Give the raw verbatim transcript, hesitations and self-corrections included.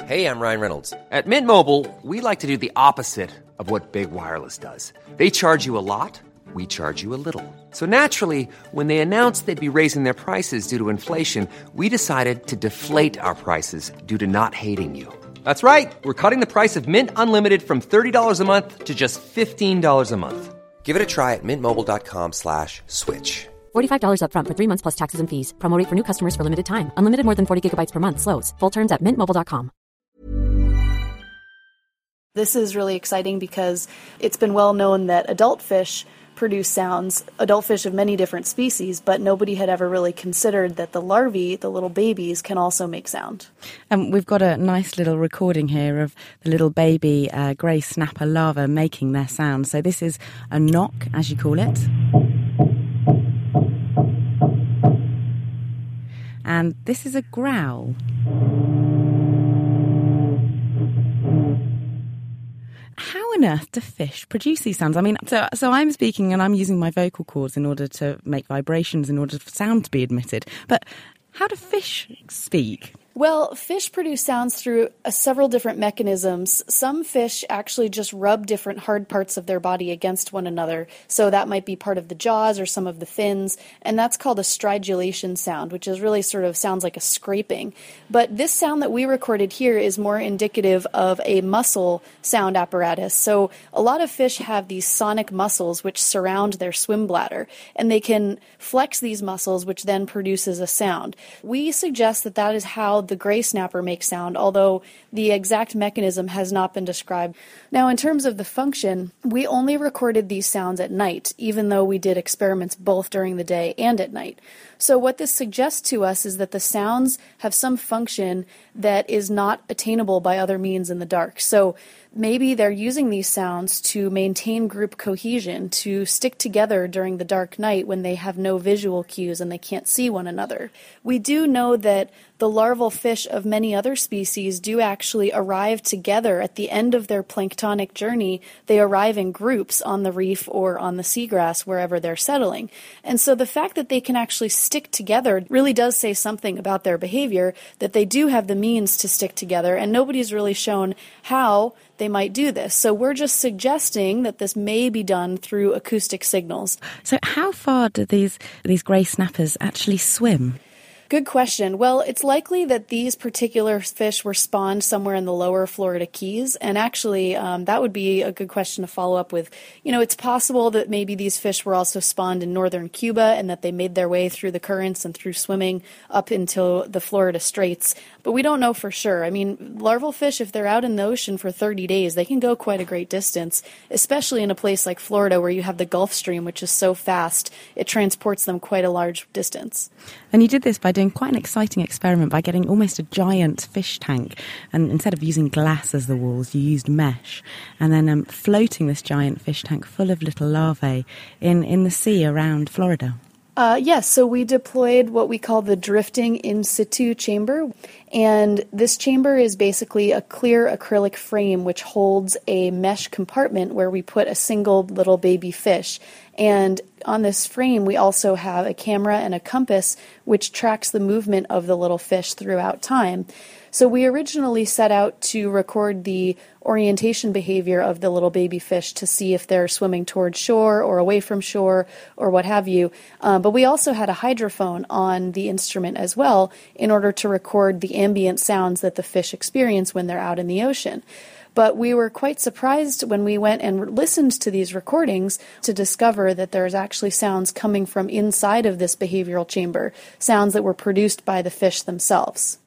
Hey, I'm Ryan Reynolds. At Mint Mobile, we like to do the opposite of what Big Wireless does. They charge you a lot, we charge you a little. So naturally, when they announced they'd be raising their prices due to inflation, we decided to deflate our prices due to not hating you. That's right. We're cutting the price of Mint Unlimited from thirty dollars a month to just fifteen dollars a month. Give it a try at mintmobile.com slash switch. forty-five dollars up front for three months plus taxes and fees. Promo rate for new customers for limited time. Unlimited more than forty gigabytes per month. Slows full terms at mint mobile dot com. This is really exciting because it's been well known that adult fish produce sounds, adult fish of many different species, but nobody had ever really considered that the larvae, the little babies, can also make sound. And um, we've got a nice little recording here of the little baby uh, grey snapper larvae making their sound. So this is a knock, as you call it. And this is a growl. How on earth do fish produce these sounds? I mean, so so I'm speaking and I'm using my vocal cords in order to make vibrations, in order for sound to be emitted. But how do fish speak? Well, fish produce sounds through uh, several different mechanisms. Some fish actually just rub different hard parts of their body against one another. So that might be part of the jaws or some of the fins. And that's called a stridulation sound, which is really sort of sounds like a scraping. But this sound that we recorded here is more indicative of a muscle sound apparatus. So a lot of fish have these sonic muscles which surround their swim bladder. And they can flex these muscles, which then produces a sound. We suggest that that is how the gray snapper makes sound, although the exact mechanism has not been described. Now, in terms of the function, we only recorded these sounds at night, even though we did experiments both during the day and at night. So what this suggests to us is that the sounds have some function that is not attainable by other means in the dark. So maybe they're using these sounds to maintain group cohesion, to stick together during the dark night when they have no visual cues and they can't see one another. We do know that the larval fish of many other species do actually arrive together at the end of their planktonic journey. They arrive in groups on the reef or on the seagrass, wherever they're settling. And so the fact that they can actually stick together really does say something about their behavior, that they do have the means to stick together, and nobody's really shown how they might do this. So we're just suggesting that this may be done through acoustic signals. So how far do these these grey snappers actually swim? Good question. Well, it's likely that these particular fish were spawned somewhere in the lower Florida Keys, and actually um, that would be a good question to follow up with. You know, it's possible that maybe these fish were also spawned in northern Cuba and that they made their way through the currents and through swimming up into the Florida Straits, but we don't know for sure. I mean, larval fish, if they're out in the ocean for thirty days, they can go quite a great distance, especially in a place like Florida where you have the Gulf Stream, which is so fast, it transports them quite a large distance. And you did this by doing quite an exciting experiment by getting almost a giant fish tank, and instead of using glass as the walls, you used mesh, and then um, floating this giant fish tank full of little larvae in, in the sea around Florida. Uh, yes, so we deployed what we call the drifting in situ chamber, and this chamber is basically a clear acrylic frame which holds a mesh compartment where we put a single little baby fish. And on this frame, we also have a camera and a compass which tracks the movement of the little fish throughout time. So we originally set out to record the orientation behavior of the little baby fish to see if they're swimming towards shore or away from shore or what have you. Um, but we also had a hydrophone on the instrument as well in order to record the ambient sounds that the fish experience when they're out in the ocean. But we were quite surprised when we went and listened to these recordings to discover that there's actually sounds coming from inside of this behavioral chamber, sounds that were produced by the fish themselves.